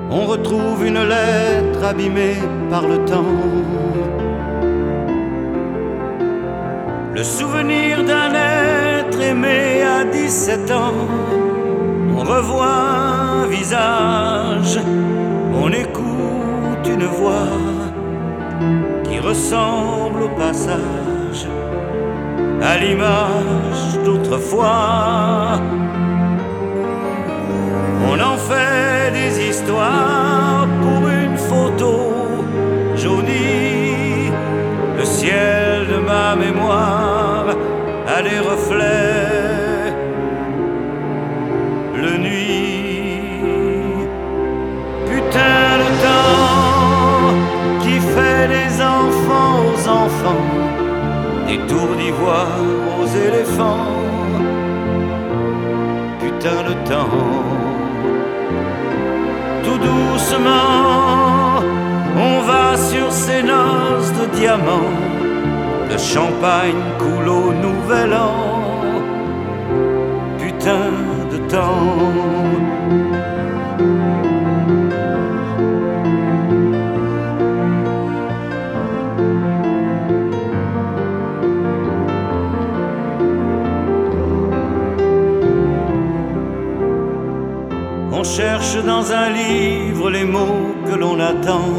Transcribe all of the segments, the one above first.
on retrouve une lettre abîmée par le temps. Le souvenir d'un être aimé à 17 ans. On revoit un visage, on écoute une voix qui ressemble au passage à l'image d'autrefois. On en fait des histoires pour une photo jaunie. Le ciel de ma mémoire a des reflets le nuit. Putain le temps qui fait des enfants aux enfants, des tours d'ivoire aux éléphants. Putain le temps. Tout doucement, on va sur ces noces de diamants. Le champagne coule au nouvel an. Putain de temps. On cherche dans un livre les mots que l'on attend,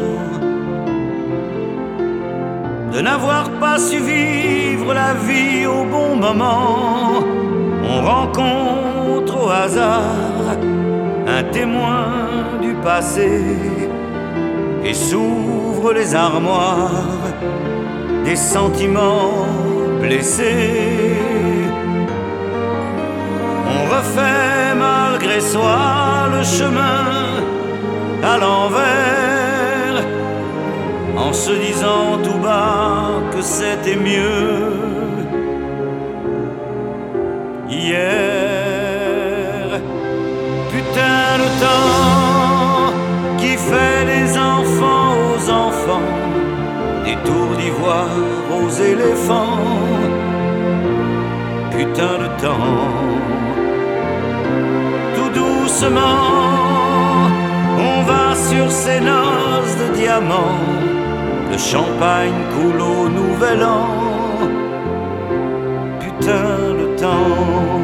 de n'avoir pas su vivre la vie au bon moment. On rencontre au hasard un témoin du passé et s'ouvrent les armoires des sentiments blessés. On refait malgré soi le chemin à l'envers, en se disant tout bas que c'était mieux hier. Putain le temps qui fait des enfants aux enfants, des tours d'ivoire aux éléphants. Putain de temps. Doucement, on va sur ces noces de diamants. Le champagne coule au nouvel an. Putain le temps.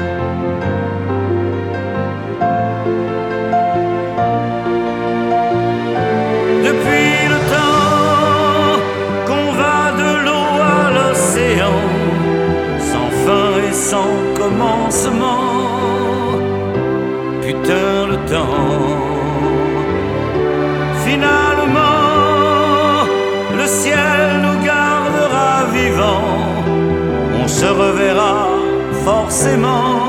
Depuis le temps qu'on va de l'eau à l'océan, sans fin et sans commencement. Putain le temps. Finalement, le ciel nous gardera vivants. On se reverra forcément.